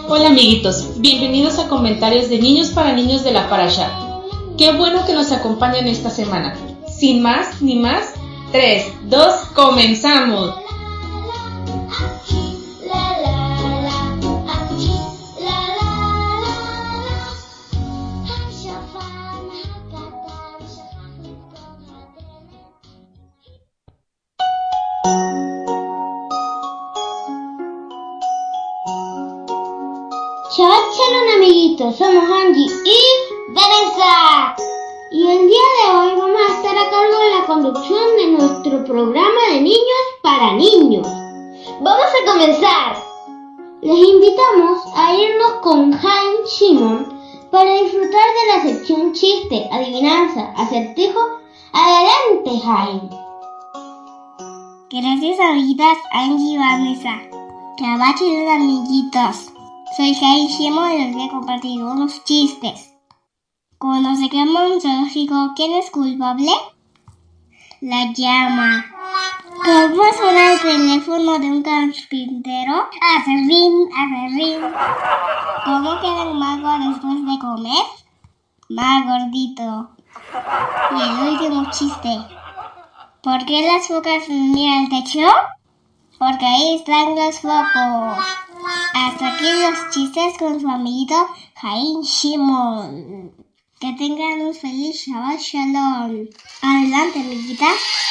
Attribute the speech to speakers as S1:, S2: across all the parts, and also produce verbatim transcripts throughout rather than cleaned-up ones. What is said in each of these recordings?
S1: Hola amiguitos, bienvenidos a Comentarios de Niños para Niños de la Parashá. Qué bueno que nos acompañan esta semana. Sin más ni más, tres, dos, comenzamos.
S2: Shabbat Shalom amiguitos, somos Angie y Vanessa. Y el día de hoy vamos a estar a cargo de la conducción de nuestro programa de niños para niños. ¡Vamos a comenzar! Les invitamos a irnos con Haim Shimon para disfrutar de la sección chiste, adivinanza, acertijo. ¡Adelante, Haim!
S3: Gracias amiguitas, Angie y Vanessa. Shabbat Shalom amiguitos. Soy Haim Shimon y les voy a compartir unos chistes. Cuando se quema un zoológico, ¿quién es culpable? La llama. ¿Cómo suena el teléfono de un carpintero? Hace ring, hace ring. ¿Cómo queda el mago después de comer? Más gordito. Y el último chiste. ¿Por qué las focas miran al techo? Porque ahí están los focos. Hasta aquí los chistes con su amiguito Haim Shimon. Que tengan un feliz Shabbat Shalom. Adelante, amiguita.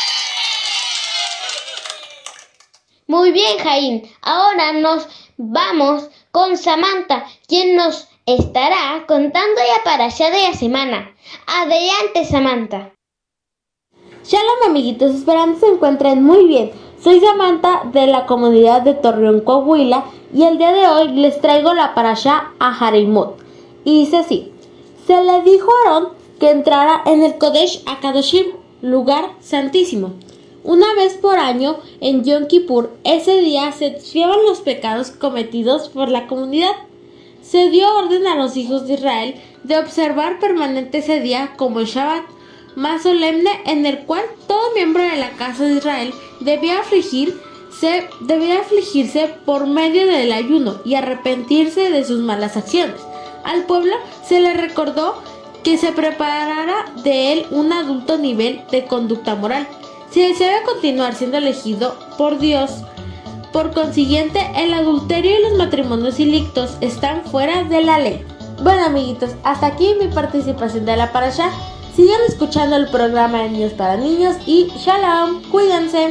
S2: Muy bien, Haim. Ahora nos vamos con Samantha, quien nos estará contando la parashá de la semana. Adelante, Samantha.
S4: Shalom amiguitos, esperando se encuentren muy bien. Soy Samantha de la comunidad de Torreón, Coahuila, y el día de hoy les traigo la parashá a Hareimot. Y dice así: se le dijo a Aarón que entrara en el Kodesh HaKadoshim, lugar santísimo, una vez por año en Yom Kippur. Ese día se expiaban los pecados cometidos por la comunidad. Se dio orden a los hijos de Israel de observar permanente ese día como el Shabbat más solemne, en el cual todo miembro de la casa de Israel debía afligirse, debía afligirse por medio del ayuno y arrepentirse de sus malas acciones. Al pueblo se le recordó que se preparara de él un adulto nivel de conducta moral, si deseaba continuar siendo elegido por Dios. Por consiguiente, el adulterio y los matrimonios ilícitos están fuera de la ley. Bueno amiguitos, hasta aquí mi participación de la parashá. Sigan escuchando el programa de Niños para Niños y Shalom, cuídense.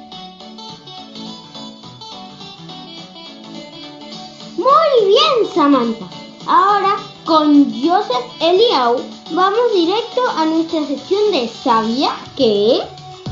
S2: Muy bien, Samantha. Ahora, con Joseph Eliau, vamos directo a nuestra sección de ¿Sabía qué?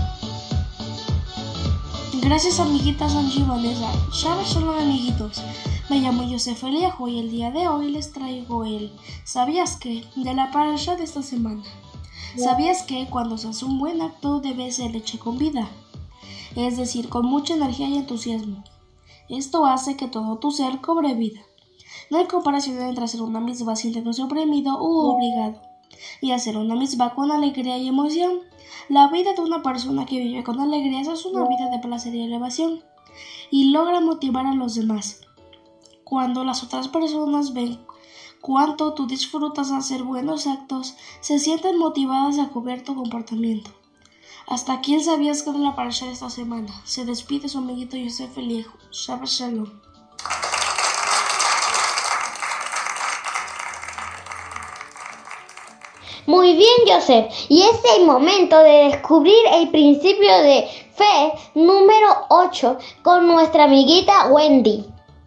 S5: Gracias amiguitas Angie y Vanessa. Shabbat Shalom amiguitos. Me llamo Joseph Eliau y el día de hoy les traigo el ¿Sabías qué? De la parashá de esta semana. ¿Sabías que cuando se hace un buen acto debe ser hecho con vida? Es decir, con mucha energía y entusiasmo. Esto hace que todo tu ser cobre vida. No hay comparación entre hacer una mitzvah sintiéndose oprimido u obligado y hacer una mitzvah con alegría y emoción. La vida de una persona que vive con alegría es una vida de placer y elevación y logra motivar a los demás. Cuando las otras personas ven cuánto tú disfrutas hacer buenos actos, se sienten motivadas a copiar tu comportamiento. Hasta aquí el ¿Sabías qué? De la parashá de esta semana. Se despide su amiguito Joseph Eliau. Shabbat Shalom.
S2: Muy bien, Joseph. Y es el momento de descubrir el principio de fe número ocho con nuestra amiguita Wendy.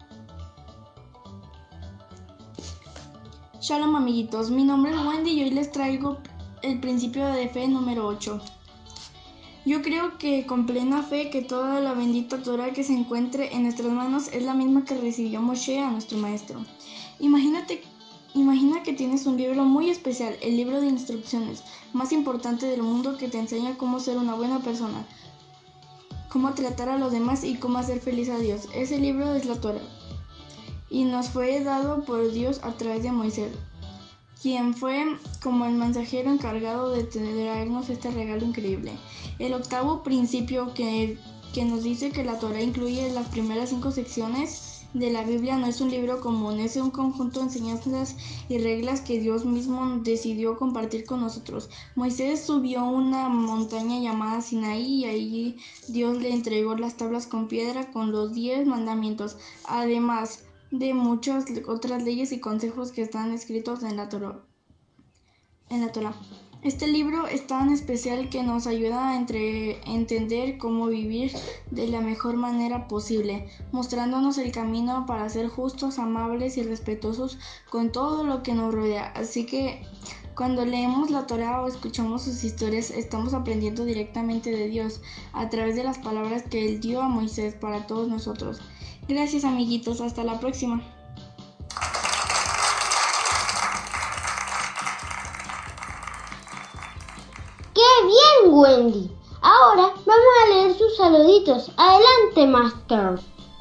S6: Shalom amiguitos, mi nombre es Wendy y hoy les traigo el principio de fe número ocho. Yo creo que con plena fe que toda la bendita Torah que se encuentre en nuestras manos es la misma que recibió Moshe a nuestro maestro. Imagínate, imagina que tienes un libro muy especial, el libro de instrucciones más importante del mundo, que te enseña cómo ser una buena persona, cómo tratar a los demás y cómo hacer feliz a Dios. Ese libro es la Torah y nos fue dado por Dios a través de Moisés, quien fue como el mensajero encargado de traernos este regalo increíble. El octavo principio que, que nos dice que la Torah incluye las primeras cinco secciones de la Biblia no es un libro común, es un conjunto de enseñanzas y reglas que Dios mismo decidió compartir con nosotros. Moisés subió a una montaña llamada Sinaí y allí Dios le entregó las tablas con piedra con los diez mandamientos, además de muchas otras leyes y consejos que están escritos en la Torá. En la Torá. Este libro es tan especial que nos ayuda a entre, entender cómo vivir de la mejor manera posible, mostrándonos el camino para ser justos, amables y respetuosos con todo lo que nos rodea. Así que cuando leemos la Torá o escuchamos sus historias, estamos aprendiendo directamente de Dios a través de las palabras que Él dio a Moisés para todos nosotros. Gracias, amiguitos, hasta la próxima.
S2: ¡Qué bien, Wendy! Ahora vamos a leer sus saluditos. Adelante, Master.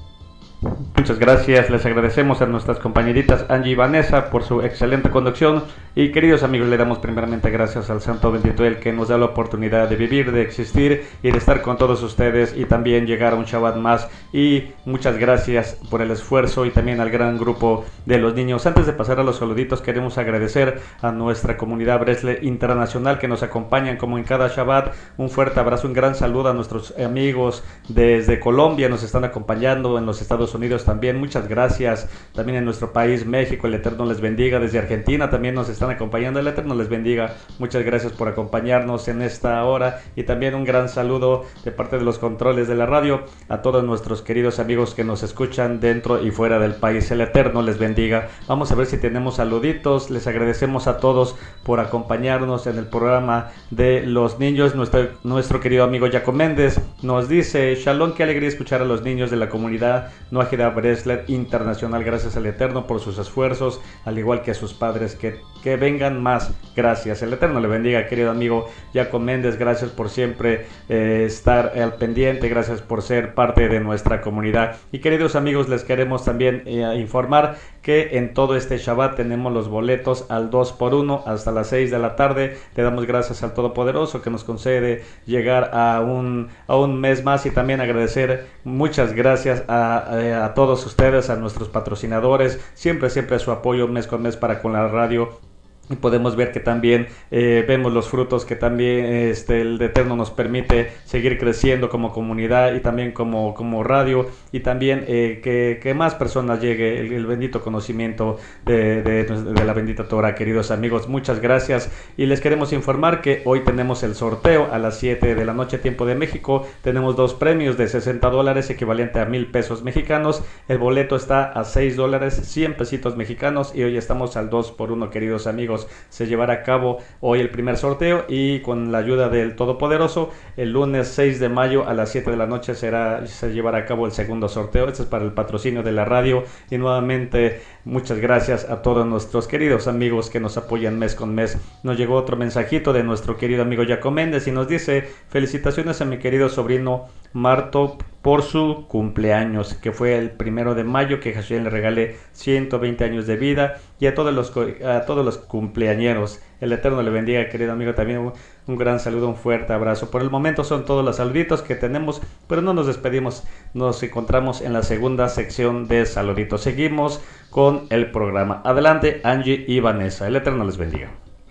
S7: Muchas gracias, les agradecemos a nuestras compañeritas Angie y Vanessa por su excelente conducción y queridos amigos, le damos primeramente gracias al Santo Bendito El que nos da la oportunidad de vivir, de existir y de estar con todos ustedes y también llegar a un Shabbat más, y muchas gracias por el esfuerzo y también al gran grupo de los niños. Antes de pasar a los saluditos, queremos agradecer a nuestra comunidad Bresle Internacional que nos acompañan como en cada Shabbat. Un fuerte abrazo, un gran saludo a nuestros amigos desde Colombia, nos están acompañando en los Estados Unidos también, muchas gracias. También en nuestro país México, el Eterno les bendiga. Desde Argentina también nos están acompañando, el Eterno les bendiga. Muchas gracias por acompañarnos en esta hora, y también un gran saludo de parte de los controles de la radio a todos nuestros queridos amigos que nos escuchan dentro y fuera del país. El Eterno les bendiga. Vamos a ver si tenemos saluditos. Les agradecemos a todos por acompañarnos en el programa de los niños. Nuestro, nuestro querido amigo Jacob Méndez nos dice: Shalom, qué alegría escuchar a los niños de la comunidad Nuajida Bresler Internacional. Gracias al Eterno por sus esfuerzos, al igual que a sus padres, que, que vengan más. Gracias, el Eterno le bendiga, querido amigo Jacob Méndez. Gracias por siempre eh, estar al pendiente, gracias por ser parte de nuestra comunidad. Y queridos amigos, les queremos también eh, informar que en todo este Shabbat tenemos los boletos al dos por uno hasta las seis de la tarde. Le damos gracias al Todopoderoso que nos concede llegar a un, a un mes más, y también agradecer muchas gracias a, a, a todos ustedes, a nuestros patrocinadores, siempre, siempre su apoyo mes con mes para con la radio. Y podemos ver que también eh, vemos los frutos que también este, el Eterno nos permite seguir creciendo como comunidad y también como, como radio, y también eh, que, que más personas llegue el, el bendito conocimiento de, de, de la bendita Torah. Queridos amigos, muchas gracias, y les queremos informar que hoy tenemos el sorteo a las siete de la noche tiempo de México. Tenemos dos premios de sesenta dólares equivalente a mil pesos mexicanos. El boleto está a seis dólares, cien pesitos mexicanos, y hoy estamos al dos por uno, queridos amigos. Se llevará a cabo hoy el primer sorteo, y con la ayuda del Todopoderoso el lunes seis de mayo a las siete de la noche será, se llevará a cabo el segundo sorteo. Este es para el patrocinio de la radio, y nuevamente muchas gracias a todos nuestros queridos amigos que nos apoyan mes con mes. Nos llegó otro mensajito de nuestro querido amigo Jacob Méndez y nos dice: felicitaciones a mi querido sobrino Marto por su cumpleaños, que fue el primero de mayo, que Hashem le regale ciento veinte años de vida, y a todos los a todos los cumpleañeros. El Eterno le bendiga, querido amigo. También un, un gran saludo, un fuerte abrazo. Por el momento son todos los saluditos que tenemos, pero no nos despedimos. Nos encontramos en la segunda sección de saluditos. Seguimos con el programa. Adelante, Angie y Vanessa. El Eterno les bendiga.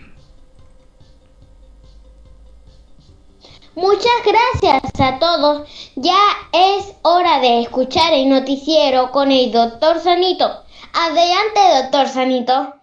S2: Muchas gracias a todos. Ya es hora de escuchar el noticiero con el doctor Sanito. Adelante, doctor Sanito.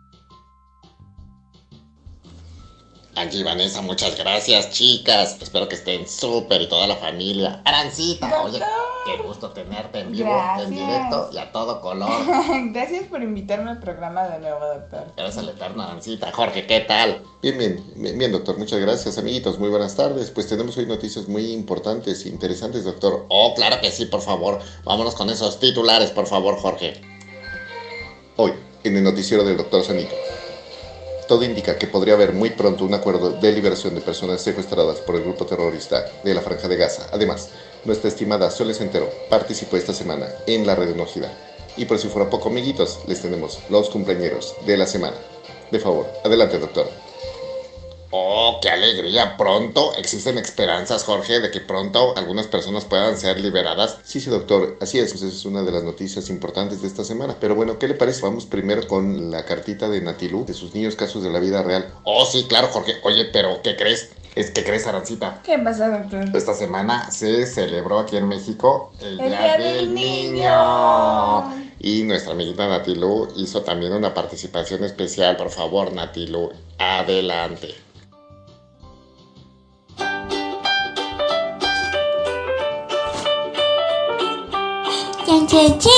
S8: Angie y Vanessa, muchas gracias, chicas. Espero que estén súper, y toda la familia. Arancita, oye, qué gusto tenerte en vivo, gracias. En directo y a todo color.
S9: Gracias por invitarme al programa de nuevo, doctor.
S8: Eres el eterno, Arancita. Jorge, ¿qué tal?
S10: Bien, bien, bien, doctor. Muchas gracias, amiguitos. Muy buenas tardes. Pues tenemos hoy noticias muy importantes e interesantes, doctor.
S8: Oh, claro que sí, por favor. Vámonos con esos titulares, por favor, Jorge.
S10: Hoy, en el noticiero del doctor Sanito. Todo indica que podría haber muy pronto un acuerdo de liberación de personas secuestradas por el grupo terrorista de la Franja de Gaza. Además, nuestra estimada Sole Centero participó esta semana en la red Unojida. Y por si fuera poco, amiguitos, les tenemos los cumpleañeros de la semana. De favor, adelante, doctor.
S8: Oh, qué alegría. Pronto existen esperanzas, Jorge, de que pronto algunas personas puedan ser liberadas.
S10: Sí, sí, doctor, así es, esa es una de las noticias importantes de esta semana. Pero bueno, ¿qué le parece? Vamos primero con la cartita de Natilú, de sus niños casos de la vida real.
S8: Oh, sí, claro, Jorge. Oye, pero ¿qué crees? Es que crees, Arancita.
S9: ¿Qué pasa, doctor?
S8: Esta semana se celebró aquí en México el,
S9: El
S8: Día,
S9: Día
S8: del,
S9: del
S8: niño.
S9: Niño.
S8: Y nuestra amiguita Natilú hizo también una participación especial. Por favor, Natilú, adelante.
S3: ¡Chan, chan, chan!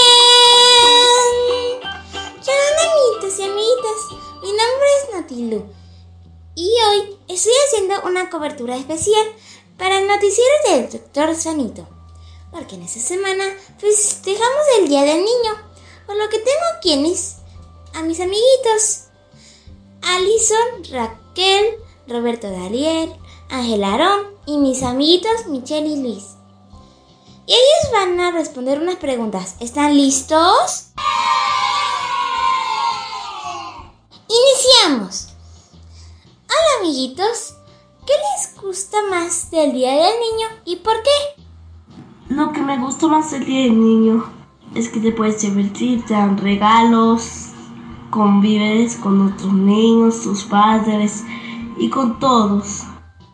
S3: Hola, amiguitos y amiguitas. Mi nombre es Natilú. Y hoy estoy haciendo una cobertura especial para el noticiero del doctor Sanito. Porque en esta semana festejamos el Día del Niño. Por lo que tengo aquí a mis, a mis amiguitos. Alison, Raquel, Roberto Dariel, Ángel Aarón y mis amiguitos Michelle y Luis. Y ellos van a responder unas preguntas. ¿Están listos? ¡Iniciamos! Hola, amiguitos. ¿Qué les gusta más del Día del Niño y por qué?
S5: Lo que me gusta más del Día del Niño es que te puedes divertir, te dan regalos, convives con otros niños, tus padres y con todos.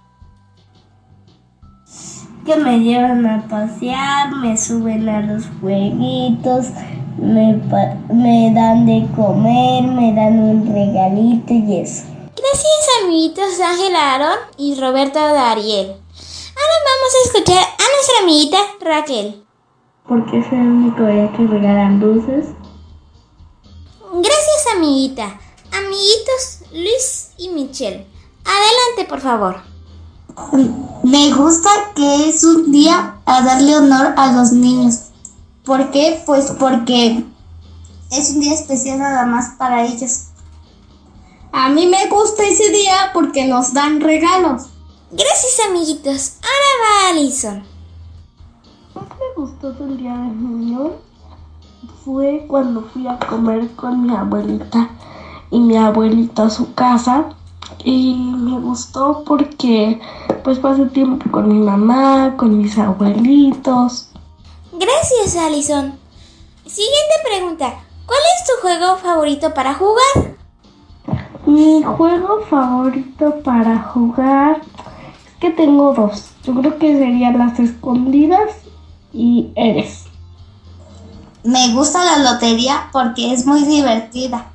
S3: Que me llevan a pasear, me suben a los jueguitos, me, me dan de comer, me dan un regalito y eso. Gracias, amiguitos Ángel Aarón y Roberto Dariel. Ahora vamos a escuchar a nuestra amiguita Raquel.
S5: Porque es el único día que regalan dulces.
S3: Gracias, amiguita. Amiguitos Luis y Michelle. Adelante, por favor.
S2: Me gusta que es un día a darle honor a los niños. ¿Por qué? Pues porque es un día especial nada más para ellos. A mí me gusta ese día porque nos dan regalos.
S3: Gracias, amiguitos. Ahora va Alison.
S5: Lo que me gustó del Día del Niño fue cuando fui a comer con mi abuelita y mi abuelita a su casa. Y me gustó porque pues pasé tiempo con mi mamá, con mis abuelitos.
S3: Gracias, Alison. Siguiente pregunta. ¿Cuál es tu juego favorito para jugar?
S5: Mi juego favorito para jugar es que tengo dos. Yo creo que serían las escondidas y Eres.
S2: Me gusta la lotería porque es muy divertida.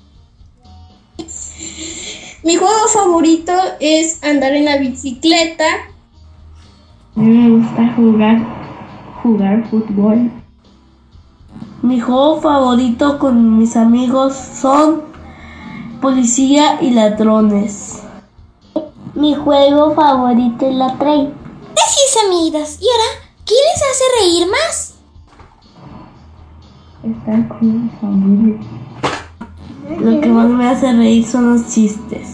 S2: Mi juego favorito es andar en la bicicleta.
S5: A mí me gusta jugar, jugar fútbol. Mi juego favorito con mis amigos son policía y ladrones.
S3: Mi juego favorito es la Trey. Gracias, amigos. ¿Y ahora qué les hace reír más?
S5: Estar con mi familia. Lo que más me hace reír son los chistes.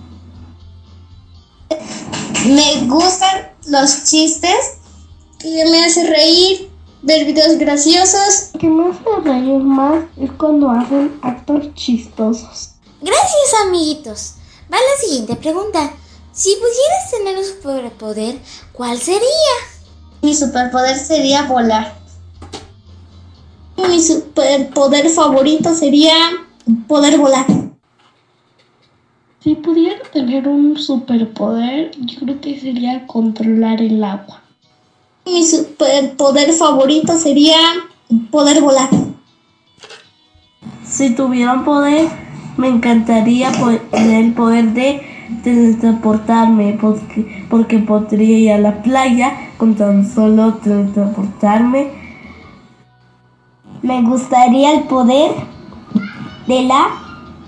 S2: Me gustan los chistes que me hacen reír, ver videos graciosos.
S5: Lo que me hace reír más es cuando hacen actos chistosos.
S3: Gracias, amiguitos. Va la siguiente pregunta. Si pudieras tener un superpoder, ¿cuál sería?
S2: Mi superpoder sería volar. Mi superpoder favorito sería poder volar.
S5: Si pudiera tener un superpoder, yo creo que sería controlar el agua.
S2: Mi superpoder favorito sería poder volar.
S5: Si tuviera un poder, me encantaría tener el poder de teletransportarme, porque, porque podría ir a la playa con tan solo teletransportarme.
S2: Me gustaría el poder de la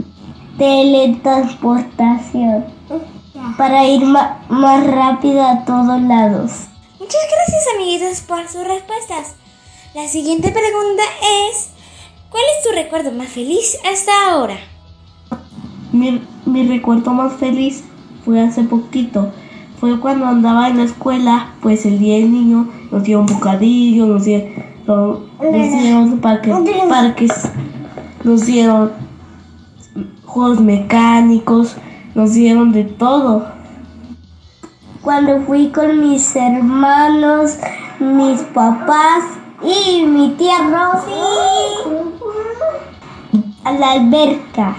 S2: teletransportación para ir ma- más rápido a todos lados.
S3: Muchas gracias, amiguitos, por sus respuestas. La siguiente pregunta es: ¿cuál es tu recuerdo más feliz hasta ahora?
S5: Mi, mi recuerdo más feliz fue hace poquito. Fue cuando andaba en la escuela, pues el Día del Niño nos dieron bocadillo, nos dieron, nos dieron parques, parques, nos dieron juegos mecánicos
S3: nos dieron de todo. Cuando fui con mis hermanos, mis papás y mi tía Rosy a la alberca.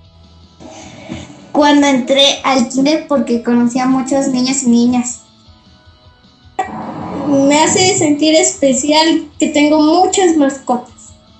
S2: Cuando entré al kinder porque conocí a muchos niños y niñas. Me hace sentir especial que tengo muchas mascotas.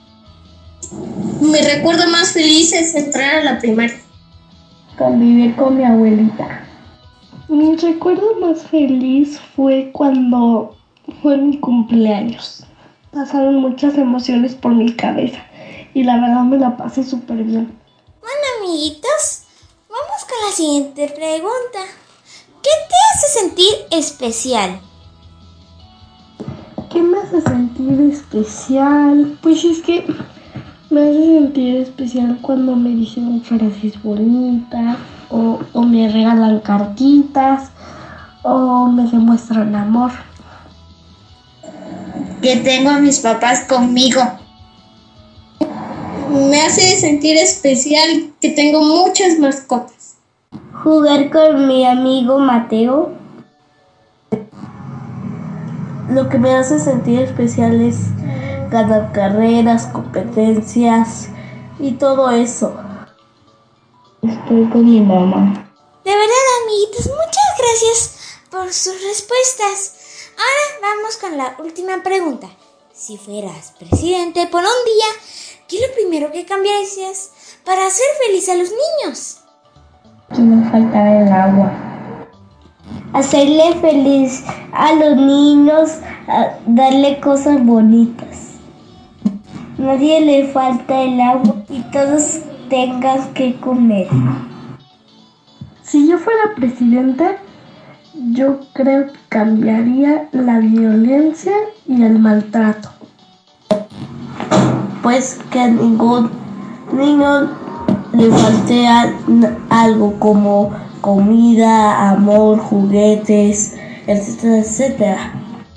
S2: Mi recuerdo más feliz es entrar a la primaria.
S3: Convivir con mi abuelita.
S5: Mi recuerdo más feliz fue cuando fue mi cumpleaños. Pasaron muchas emociones por mi cabeza y la verdad me la pasé súper bien.
S11: Bueno, amiguitos, vamos con la siguiente pregunta. ¿Qué te hace sentir especial?
S5: ¿Qué me hace sentir especial? Pues es que me hace sentir especial cuando me dicen frases bonitas, o, o me regalan cartitas, o me demuestran amor.
S2: Que tengo a mis papás conmigo. Me hace sentir especial que tengo muchas mascotas.
S3: Jugar con mi amigo Mateo. Lo que me hace sentir especial es ganar carreras, competencias y todo eso. Estoy con mi mamá.
S11: De verdad, amiguitos, muchas gracias por sus respuestas. Ahora vamos con la última pregunta. Si fueras presidente por un día, ¿qué es lo primero que cambiarías para hacer feliz a los niños?
S3: Que no faltara el agua. Hacerle feliz a los niños, a darle cosas bonitas. Nadie le falta el agua y todos tengan que comer.
S5: Si yo fuera presidente, yo creo que cambiaría la violencia y el maltrato.
S3: Pues que a ningún niño le falte algo como comida, amor, juguetes, etcétera, etcétera.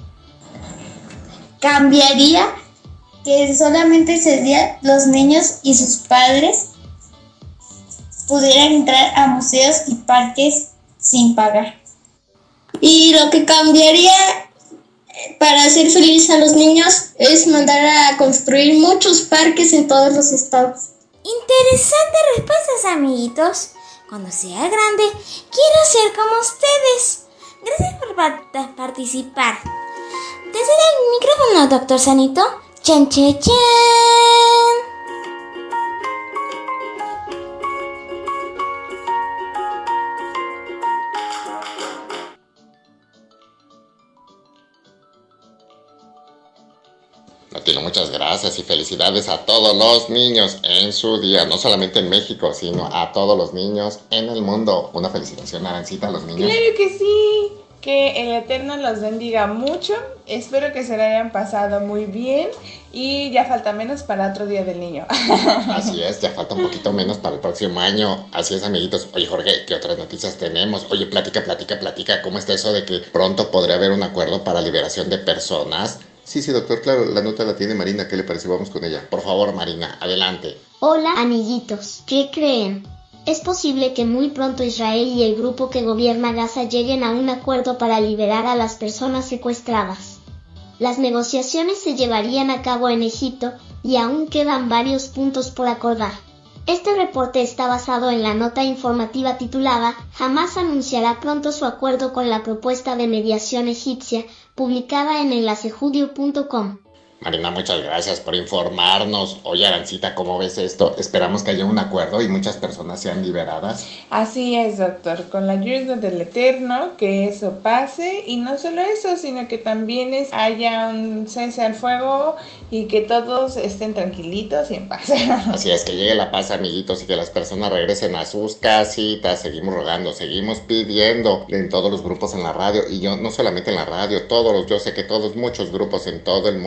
S2: Cambiaría que solamente ese día los niños y sus padres pudieran entrar a museos y parques sin pagar. Y lo que cambiaría para hacer feliz a los niños es mandar a construir muchos parques en todos los estados.
S11: Interesantes respuestas, amiguitos. Cuando sea grande, quiero ser como ustedes. Gracias por pa- participar. Te cedo el micrófono, doctor Sanito. Chan, chan, chan.
S8: Latino, muchas gracias y felicidades a todos los niños en su día, no solamente en México, sino a todos los niños en el mundo. Una felicitación, Arancita, a los niños.
S9: Claro que sí, que el Eterno los bendiga mucho. Espero que se lo hayan pasado muy bien y ya falta menos para otro Día del Niño.
S8: Así es, ya falta un poquito menos para el próximo año. Así es, amiguitos. Oye, Jorge, ¿qué otras noticias tenemos? Oye, platica, platica, platica. ¿Cómo está eso de que pronto podría haber un acuerdo para liberación de personas?
S10: Sí, sí, doctor, claro, la nota la tiene Marina. ¿Qué le parece? Vamos con ella.
S8: Por favor, Marina, adelante.
S2: Hola, amiguitos. ¿Qué creen? Es posible que muy pronto Israel y el grupo que gobierna Gaza lleguen a un acuerdo para liberar a las personas secuestradas. Las negociaciones se llevarían a cabo en Egipto y aún quedan varios puntos por acordar. Este reporte está basado en la nota informativa titulada Hamás anunciará pronto su acuerdo con la propuesta de mediación egipcia, publicada en enlace judio punto com.
S8: Marina, muchas gracias por informarnos. Oye, Arancita, ¿cómo ves esto? Esperamos que haya un acuerdo y muchas personas sean liberadas.
S9: Así es, doctor, con la ayuda del Eterno, que eso pase, y no solo eso, sino que también es, haya un cese al fuego y que todos estén tranquilitos y en paz.
S8: Así es, que llegue la paz, amiguitos, y que las personas regresen a sus casitas. Seguimos rogando, seguimos pidiendo en todos los grupos en la radio, y yo no solamente en la radio, todos los, yo sé que todos, muchos grupos en todo el mundo los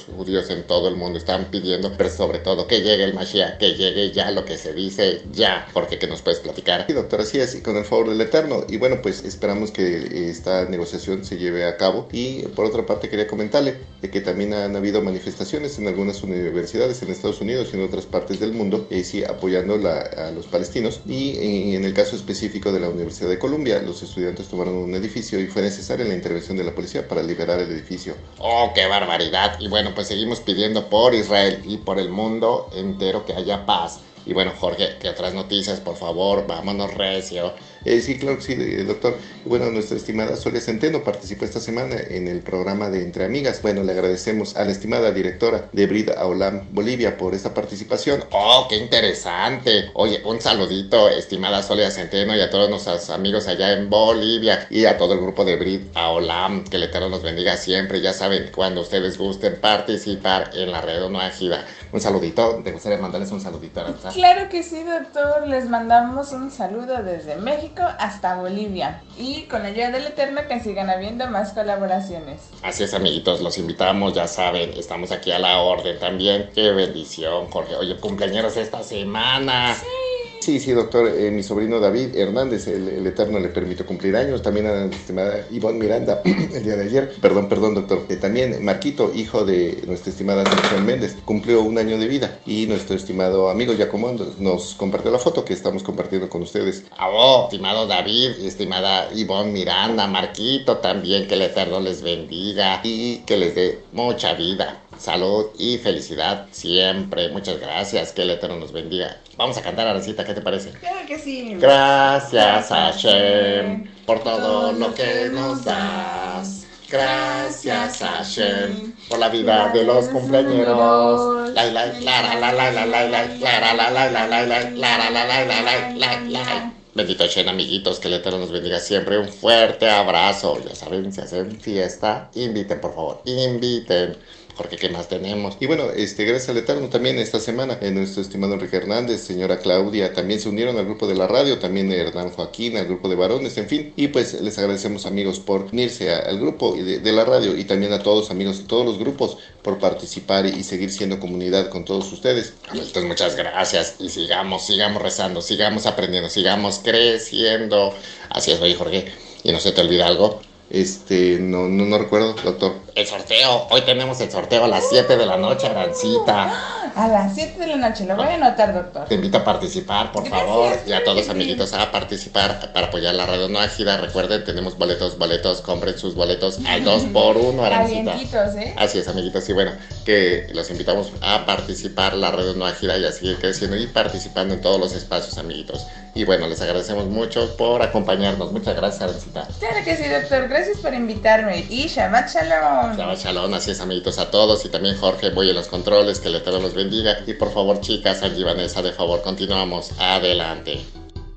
S8: los judíos en todo el mundo están pidiendo, pero sobre todo que llegue el Mashiach, que llegue ya lo que se dice ya, porque ¿qué nos puedes platicar?
S10: Sí, doctor, así es, y con el favor del Eterno. Y bueno, pues esperamos que esta negociación se lleve a cabo. Y por otra parte quería comentarle de que también han habido manifestaciones en algunas universidades en Estados Unidos y en otras partes del mundo, eh, sí, apoyando la, a los palestinos. Y en, en el caso específico de la Universidad de Columbia, los estudiantes tomaron un edificio y fue necesaria la intervención de la policía para liberar el edificio.
S8: ¡Oh, qué barbaridad! Y bueno, pues seguimos pidiendo por Israel y por el mundo entero que haya paz. Y bueno, Jorge, ¿qué otras noticias? Por favor, vámonos recio.
S10: Eh, sí, claro que sí, doctor. Bueno, nuestra estimada Sonia Centeno participó esta semana en el programa de Entre Amigas. Bueno, le agradecemos a la estimada directora de Brit Aulam Bolivia por esta participación.
S8: ¡Oh, qué interesante! Oye, un saludito, estimada Sonia Centeno, y a todos nuestros amigos allá en Bolivia, y a todo el grupo de Brit Aulam, que el Eterno los bendiga siempre. Ya saben, cuando ustedes gusten participar en la red no ágida. Un saludito, ¿te gustaría mandarles un saludito, Aranza?
S9: Claro que sí, doctor. Les mandamos un saludo desde México hasta Bolivia, y con la ayuda del Eterno que sigan habiendo más colaboraciones.
S8: Así es, amiguitos, los invitamos, ya saben, estamos aquí a la orden también. Qué bendición, Jorge. Oye, cumpleaños esta semana.
S9: Sí.
S10: Sí, sí, doctor, eh, mi sobrino David Hernández, el, el Eterno le permitió cumplir años. También a la estimada Ivonne Miranda el día de ayer, perdón, perdón, doctor. Eh, también Marquito, hijo de nuestra estimada Asunción Méndez, cumplió un año de vida. Y nuestro estimado amigo Giacomo nos compartió la foto que estamos compartiendo con ustedes.
S8: Oh, estimado David, estimada Ivonne Miranda, Marquito también, que el Eterno les bendiga y que les dé mucha vida, salud y felicidad siempre. Muchas gracias, que el Eterno nos bendiga. Vamos a cantar, Arancita, ¿qué te parece?
S9: Claro que sí.
S8: Gracias a Hashem por todo lo que nos das. Gracias a Hashem por la vida de los cumpleañeros. La la la la la la la la la la la la la la la la la la la. Bendito Hashem, amiguitos, que el Eterno nos bendiga siempre. Un fuerte abrazo. Ya saben, si hacen fiesta, inviten, por favor, inviten. Porque ¿qué más tenemos?
S10: Y bueno, este, gracias al Eterno también esta semana, eh, nuestro estimado Enrique Hernández, señora Claudia, también se unieron al grupo de la radio, también Hernán Joaquín, al grupo de varones, en fin. Y pues les agradecemos, amigos, por unirse a, al grupo de, de la radio, y también a todos, amigos de todos los grupos, por participar y, y seguir siendo comunidad con todos ustedes.
S8: Amiguitos, muchas gracias, y sigamos, sigamos rezando, sigamos aprendiendo, sigamos creciendo. Así es, oye, Jorge, y no se te olvida algo.
S10: Este, no, no, no recuerdo, doctor.
S8: El sorteo, hoy tenemos el sorteo a las siete de la noche, Arancita.
S9: A las siete de la noche, lo voy a anotar, doctor.
S8: Te invito a participar, por
S9: Gracias,
S8: favor, y a todos los
S9: sí.
S8: amiguitos a participar para apoyar la radio no ágida. Recuerden, tenemos boletos, boletos, compren sus boletos al dos por uno, Arancita.
S9: Calientitos, ¿eh?
S8: Así es, amiguitos, y bueno, que los invitamos a participar la radio no ágida y a seguir creciendo y participando en todos los espacios, amiguitos. Y bueno, les agradecemos mucho por acompañarnos. Muchas gracias, Arancita.
S9: Claro que sí, doctor. Gracias por invitarme. Y Shabbat Shalom.
S8: Shabbat Shalom, así es, amiguitos, a todos. Y también Jorge, voy en los controles, que el Eterno los bendiga. Y por favor, chicas, Angie, Vanessa, de favor, continuamos. Adelante.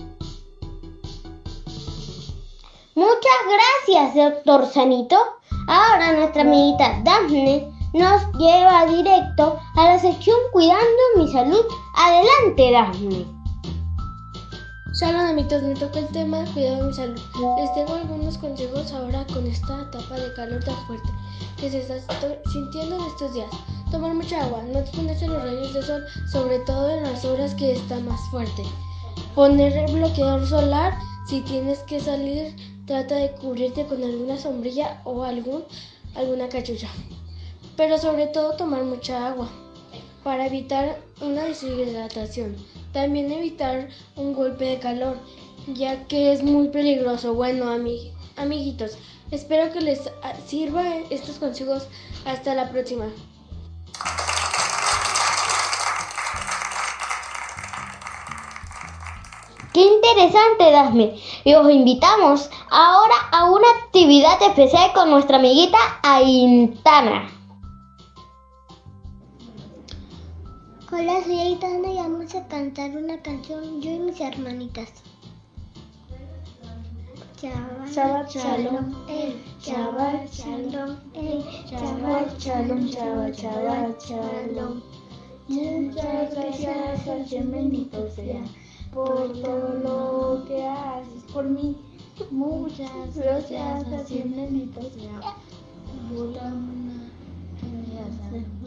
S2: Muchas gracias, doctor Sanito. Ahora nuestra amiguita Daphne nos lleva directo a la sección Cuidando mi Salud. Adelante, Daphne.
S5: Shalom, amigos, me toca el tema cuidado de mi salud. Les tengo algunos consejos ahora con esta etapa de calor tan fuerte que se está sintiendo en estos días. Tomar mucha agua, no exponerse a los rayos de sol, sobre todo en las horas que está más fuerte. Poner el bloqueador solar, si tienes que salir, trata de cubrirte con alguna sombrilla o algún, alguna cachucha. Pero sobre todo tomar mucha agua para evitar una deshidratación. También evitar un golpe de calor, ya que es muy peligroso. Bueno, amig- amiguitos, espero que les sirva estos consejos. Hasta la próxima.
S2: ¡Qué interesante, Daphne! Y os invitamos ahora a una actividad especial con nuestra amiguita Aintana.
S3: Hola, soy Aitana y vamos a cantar una canción, yo y mis hermanitas. Shabbat Shalom, ey, Shabbat Shalom, ey, Shabbat Shalom, Shabbat Shabbat Shalom. Muchas gracias, Hashem, bendito sea, por todo lo que haces por mí. Muchas gracias, Hashem, bendito sea, por la buena que me haces.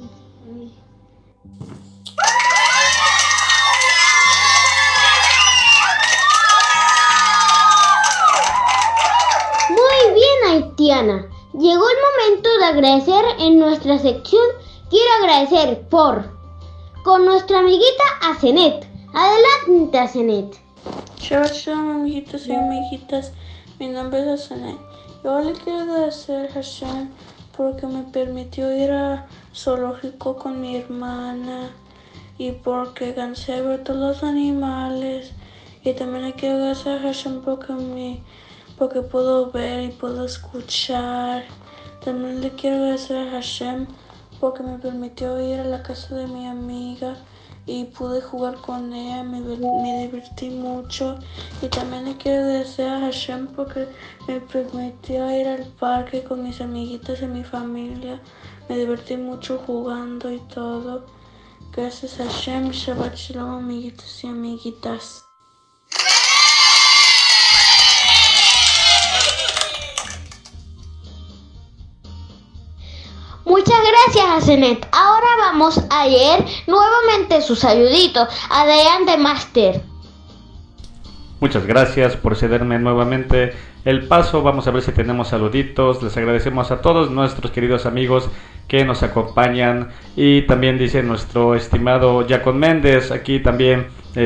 S2: Muy bien, haitiana. Llegó el momento de agradecer en nuestra sección. Quiero agradecer por con nuestra amiguita Asenet. Adelante, Asenet.
S12: Shabbat shalom, amiguitos y amiguitas. Mi nombre es Asenet. Yo le quiero agradecer a Hashem porque me permitió ir al zoológico con mi hermana y porque alcancé a ver todos los animales. Y también le quiero agradecer a Hashem porque, me, porque puedo ver y puedo escuchar. También le quiero agradecer a Hashem porque me permitió ir a la casa de mi amiga y pude jugar con ella, me, me divertí mucho. Y también le quiero agradecer a Hashem porque me permitió ir al parque con mis amiguitas y mi familia. Me divertí mucho jugando y todo. Gracias a Hashem, Shabbat Shalom, amiguitos y amiguitas.
S2: Muchas gracias, Asenet. Ahora vamos a leer nuevamente sus saluditos. Adelante, Master.
S7: Muchas gracias por cederme nuevamente el paso. Vamos a ver si tenemos saluditos. Les agradecemos a todos nuestros queridos amigos que nos acompañan. Y también dice nuestro estimado Jacob Méndez, aquí también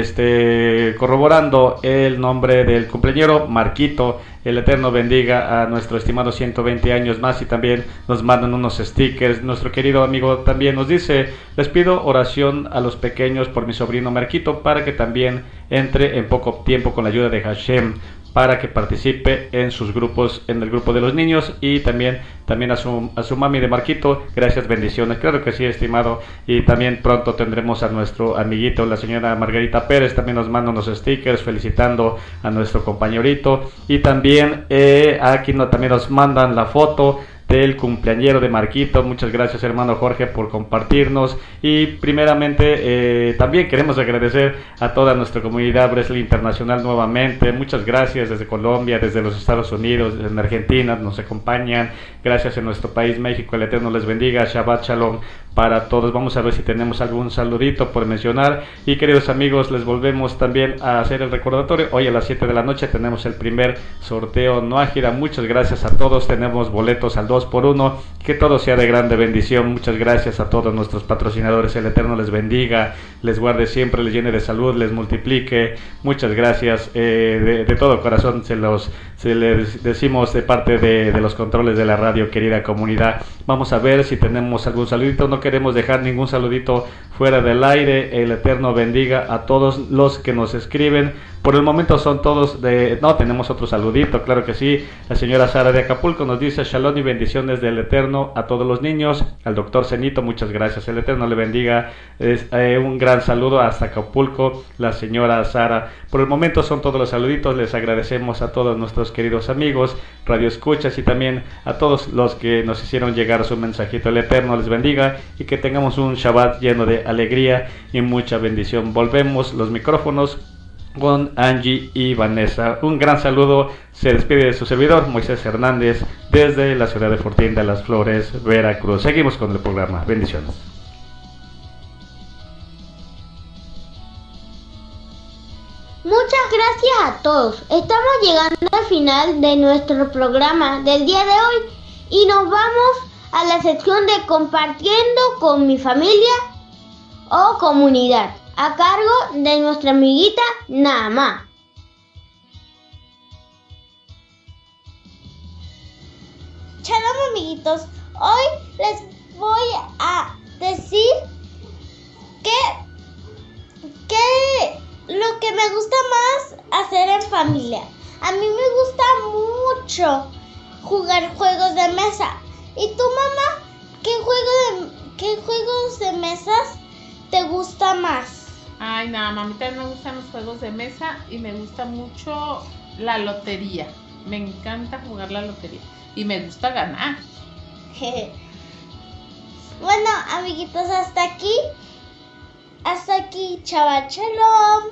S7: este, corroborando el nombre del cumpleañero, Marquito. El Eterno bendiga a nuestro estimado ciento veinte años más, y también nos mandan unos stickers. Nuestro querido amigo también nos dice: les pido oración a los pequeños por mi sobrino Marquito para que también entre en poco tiempo con la ayuda de Hashem, para que participe en sus grupos, en el grupo de los niños, y también, también a su, a su mami de Marquito. Gracias, bendiciones. Claro que sí, estimado. Y también pronto tendremos a nuestro amiguito, la señora Margarita Pérez, también nos manda unos stickers felicitando a nuestro compañerito. Y también eh, aquí no, también nos mandan la foto del cumpleañero de Marquito. Muchas gracias, hermano Jorge, por compartirnos. Y primeramente eh, también queremos agradecer a toda nuestra comunidad Bresla Internacional nuevamente. Muchas gracias desde Colombia, desde los Estados Unidos, en Argentina nos acompañan. Gracias en nuestro país México, el Eterno les bendiga. Shabbat Shalom para todos. Vamos a ver si tenemos algún saludito por mencionar. Y queridos amigos, les volvemos también a hacer el recordatorio. Hoy a las siete de la noche tenemos el primer sorteo Noágira. Muchas gracias a todos. Tenemos boletos al dos por uno. Que todo sea de grande bendición. Muchas gracias a todos nuestros patrocinadores. El Eterno les bendiga, les guarde siempre, les llene de salud, les multiplique. Muchas gracias. Eh, de, de todo corazón se los se les decimos de parte de, de los controles de la radio, querida comunidad. Vamos a ver si tenemos algún saludito. No queremos dejar ningún saludito fuera del aire. El Eterno bendiga a todos los que nos escriben. Por el momento son todos de... No, tenemos otro saludito, claro que sí. La señora Sara de Acapulco nos dice: shalom y bendiciones del Eterno a todos los niños. Al doctor Cenito, muchas gracias. El Eterno le bendiga. Es, eh, un gran saludo hasta Acapulco, la señora Sara. Por el momento son todos los saluditos. Les agradecemos a todos nuestros queridos amigos, radio escuchas, y también a todos los que nos hicieron llegar su mensajito. El Eterno les bendiga y que tengamos un Shabbat lleno de alegría y mucha bendición. Volvemos los micrófonos con Angie y Vanessa. Un gran saludo. Se despide de su servidor Moisés Hernández desde la ciudad de Fortín de las Flores, Veracruz. Seguimos con el programa. Bendiciones.
S2: Muchas gracias a todos. Estamos llegando al final de nuestro programa del día de hoy y nos vamos a la sección de compartiendo con mi familia o comunidad, a cargo de nuestra amiguita Nama.
S11: Shalom, amiguitos. Hoy les voy a decir que, que lo que me gusta más hacer en familia. A mí me gusta mucho jugar juegos de mesa. ¿Y tu mamá? ¿Qué juego de qué juegos de mesas te gusta más?
S1: Ay, nada, no, a mí también me gustan los juegos de mesa y me gusta mucho la lotería. Me encanta jugar la lotería y me gusta ganar.
S11: Bueno, amiguitos, hasta aquí. Hasta aquí, Shabbat Shalom.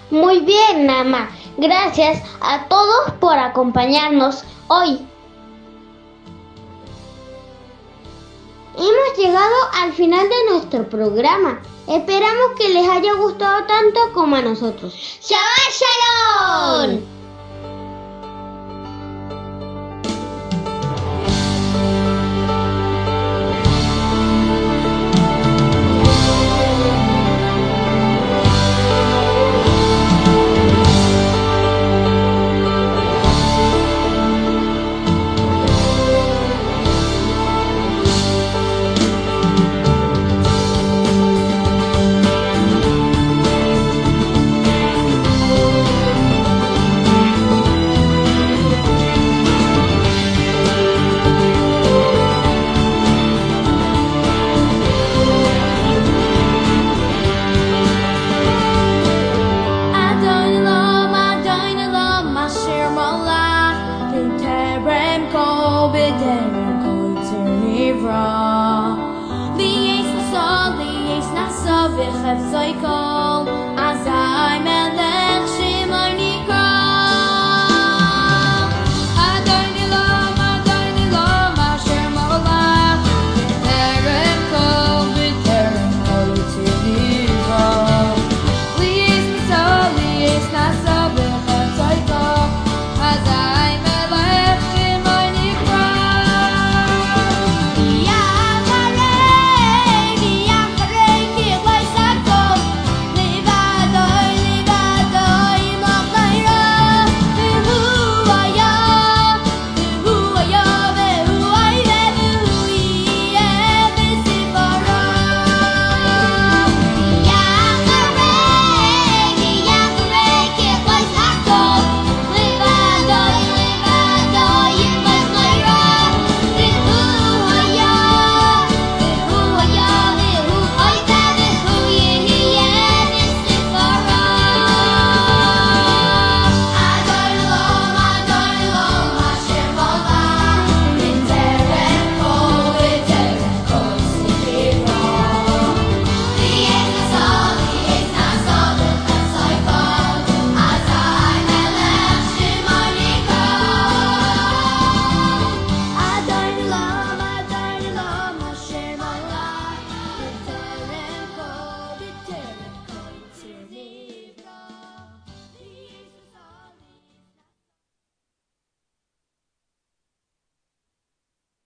S2: Muy bien, Nama. Gracias a todos por acompañarnos hoy. Hemos llegado al final de nuestro programa. Esperamos que les haya gustado tanto como a nosotros. ¡Shabbat Shalom!
S13: Cycle